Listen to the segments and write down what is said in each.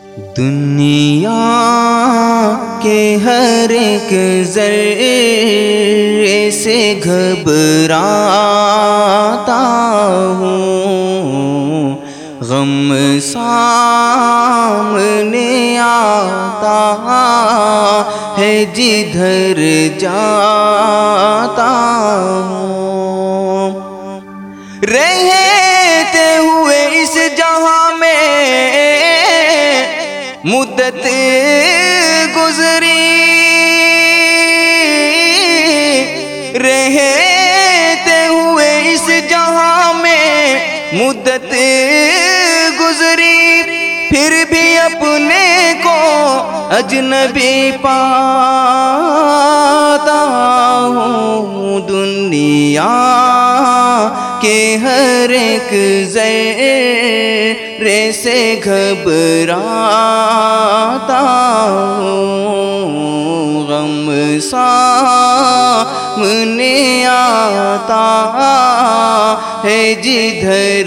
دنیا کے ہر ایک ذرے سے گھبراتا ہوں، غم سامنے آتا ہے جدھر جاتا ہوں، رہتے ہوئے اس جہاں میں مدت گزری، رہتے ہوئے اس جہاں میں مدت گزری، پھر بھی اپنے کو اجنبی پاتا ہوں، دنیا کہ ہر ایک ذرے سے گھبراتا ہوں، غم سامنے آتا ہے جدھر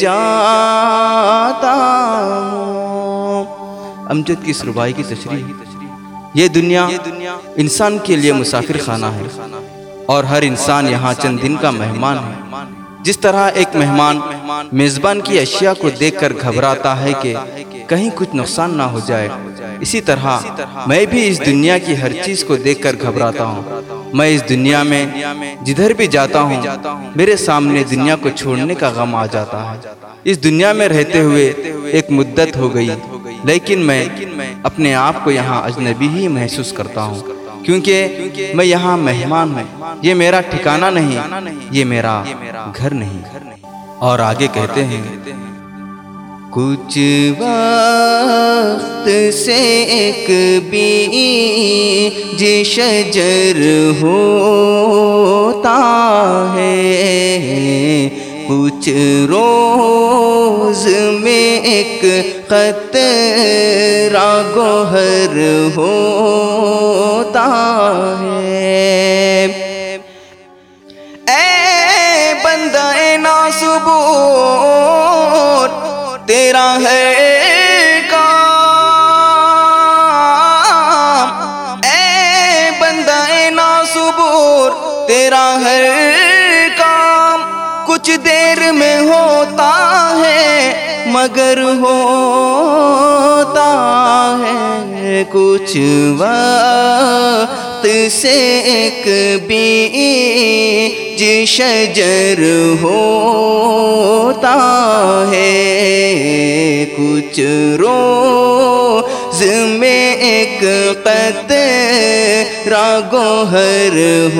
جاتا ہوں۔ امجد کی اس ربائی کی تشریح، یہ دنیا انسان کے لیے مسافر خانہ ہے اور ہر انسان یہاں چند دن کا مہمان ہے۔ جس طرح ایک مہمان میزبان کی اشیاء کو دیکھ کر گھبراتا ہے کہ کہیں کچھ نقصان نہ ہو جائے، اسی طرح میں بھی اس دنیا کی ہر چیز کو دیکھ کر گھبراتا ہوں۔ میں اس دنیا میں جدھر بھی جاتا ہوں میرے سامنے دنیا کو چھوڑنے کا غم آ جاتا ہے۔ اس دنیا میں رہتے ہوئے ایک مدت ہو گئی، لیکن میں اپنے آپ کو یہاں اجنبی ہی محسوس کرتا ہوں، کیونکہ میں یہاں مہمان ہوں، یہ میرا ٹھکانہ نہیں، یہ میرا گھر نہیں۔ اور آگے کہتے ہیں، کچھ وقت سے ایک بیج شجر ہوتا ہے، کچھ روز میں ایک قطرہ گوہر ہوتا ہے۔ اے بندہ ناصبور تیرا ہے کام، اے بندہ ناصبور تیرا ہے کام، کچھ دیر میں ہوتا ہے مگر ہوتا ہے، کچھ وقت سے ایک بیج شجر ہوتا ہے، کچھ روز میں ایک قطرہ گوہر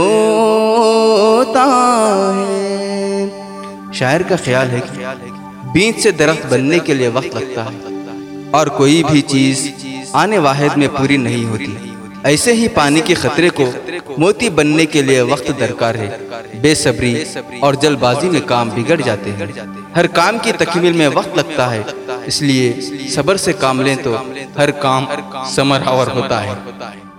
ہوتا ہے۔ شاعر کا خیال ہے کہ بیج سے درخت بننے کے لیے وقت لگتا ہے اور کوئی بھی چیز آنے واحد میں پوری نہیں ہوتی، ایسے ہی پانی کے قطرے کو موتی بننے کے لیے وقت درکار ہے۔ بے صبری اور جلد بازی میں کام بگڑ جاتے ہیں، ہر کام کی تکمیل میں وقت لگتا ہے، اس لیے صبر سے کام لیں تو ہر کام ثمر آور ہوتا ہے۔